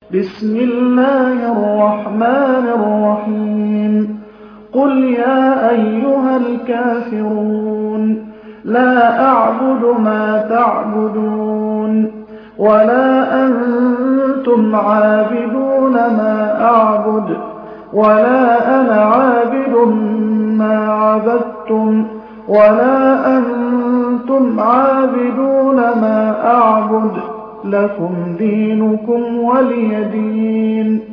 بسم الله الرحمن الرحيم قل يا أيها الكافرون لا أعبد ما تعبدون ولا أنتم عابدون ما أعبد ولا أنا عابد ما عبدتم ولا أنتم عابدون ما أعبد لكم دينكم ولي دين